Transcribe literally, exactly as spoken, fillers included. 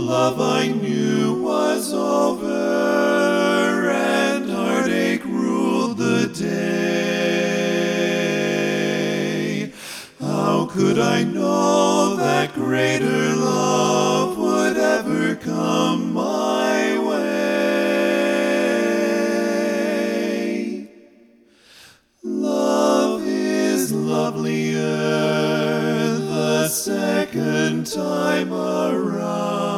love I knew was over, and heartache ruled the day. How could I know that greater love would ever come my way? Love is lovelier the second time around.